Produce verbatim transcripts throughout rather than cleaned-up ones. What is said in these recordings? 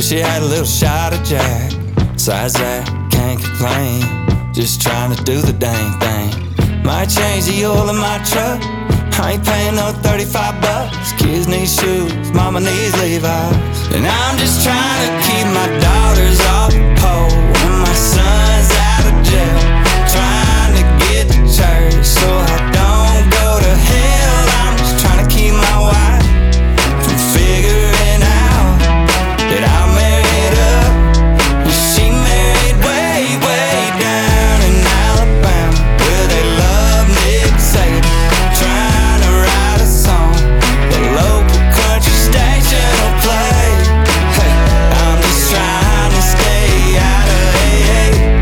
Wish you had a little shot of Jack. Besides that, can't complain. Just trying to do the dang thing. Might change the oil in my truck. I ain't paying no thirty-five bucks. Kids need shoes, mama needs Levi's. And I'm just trying to keep my daughters off the pole and my son's out of jail. Trying to get to church so I don't go to hell. I'm just trying to keep my wife from figuring out that I'm married up and she married way, way down in Alabama, where they love Nick Saban. Trying to write a song the local country station will play. Hey, I'm just trying to stay out of A A.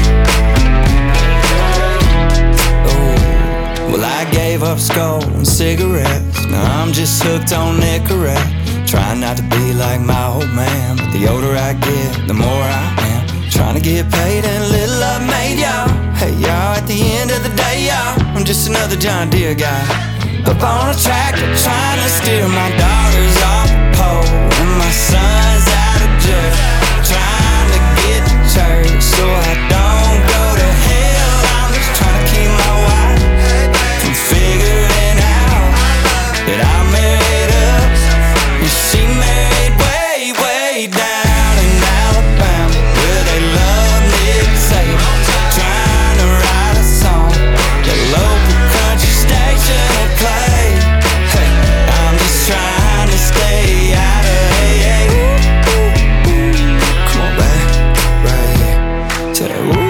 Oh, well, I gave up skull and cigarettes. Now I'm just hooked on Nicorette. Trying not to be like my old man, but the older I get, the more I am. Trying to get paid and a little love made, y'all. Hey, y'all, at the end of the day, y'all, I'm just another John Deere guy up on a tractor trying to steer my daughters off the pole and my son's out of jail. Trying to get to church so I don't go to hell. I'm just trying to keep my wife from figuring out that I'm married up and she married way, way down in Alabama, where they love Nick Saban. Trying to write a song the local country station will play. Hey, I'm just trying to stay out of A A. Come on back, right here. Tell that ooh.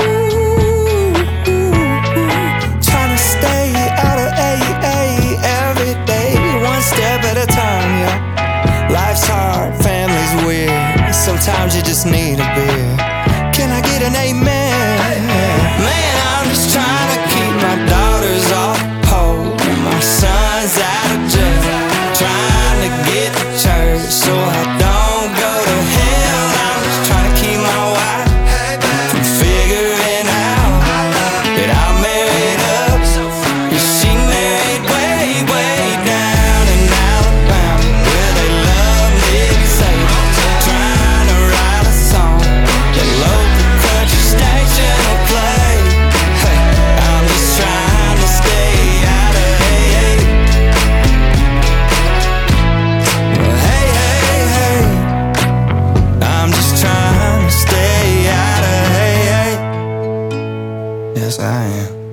Trying to stay out of A A every day, one step at a time, yeah. Life's hard, family's weird. Sometimes you just need a beer. Can I get an amen? Man, I'm just trying to keep my daughters off the pole and my son's out of jail. Trying to get to church so I don't go to hell. I'm just trying to keep my wife from figuring out that I'm married up and she married way, way down in Alabama, where they love Nick Saban. Trying to write a song the local country station will play. Hey, I'm just trying to stay out of A A. Well, hey, hey, hey, I'm just trying to stay out of A A. Yes, I am.